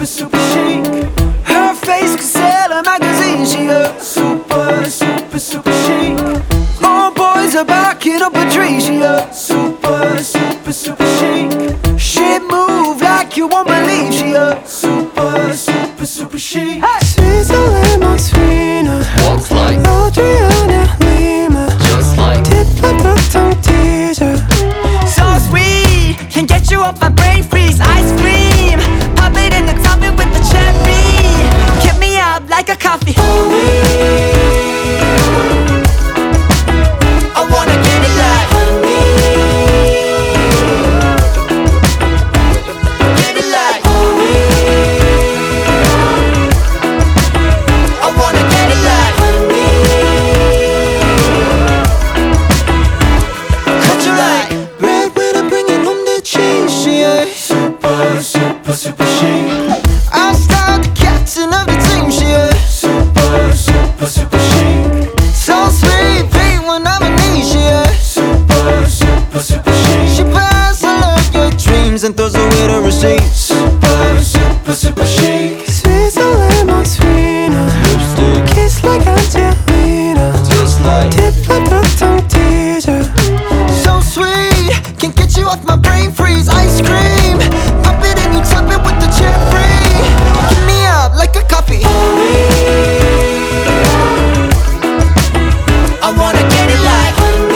super chic. Her face could sell a magazine. She a super chic. All boys are barking up a tree. She a super chic. She move like you won't believe. She a super chic. Switzerland Martina Walks like Adriana Lima just like tit-like teaser. So sweet, can get you off my brain freeze. Ice cream, pop it in the topping with the cherry. Get me up like a coffee. I wanna get it like get it like I wanna get it like cut you like Red when I'm bringing home the cheese. Yeah. super chic. I start the captain of the team. Yeah. Super chic. So sweet, beat when I'm in knees. Yeah. Super chic. She buys all of your dreams and throws away the receipts. Super chic. Switzerland Martina lipstick kiss like Angelina just like tit-like teaser. So sweet, can get you off my brain freeze. Ice cream, pop it and you top it with the cherry. Get me up like a coffee. I wanna get it like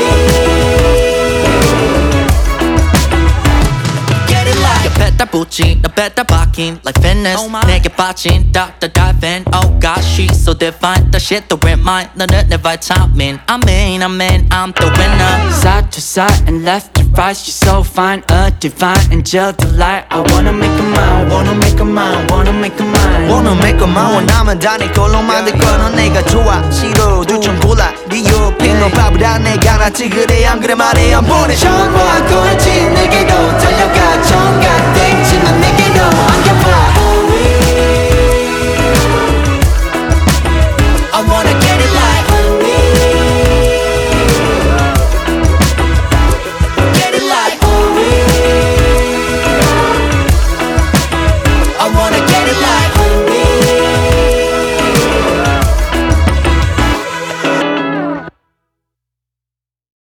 get it like You better Gucci, no better parking like fitness. 내게 빠진 Dr. Diving. Oh gosh, she's so divine. The shit that remind 너는 내 vitamin. I'm the winner. Side to side and left to right, she's so fine, a divine angel delight. I wanna make her mine, wanna make her mine, wanna make her mine. Wanna make a man 원하면 다 내 걸로 만들 거. 넌 내가 좋아 싫어 둘 중 골라. 네 옆에 너 바보다 내가 낫지. 그래 안 그래 말해 안 보내. 전화할 거지 내게로 달려가. 정가 땡치만 내게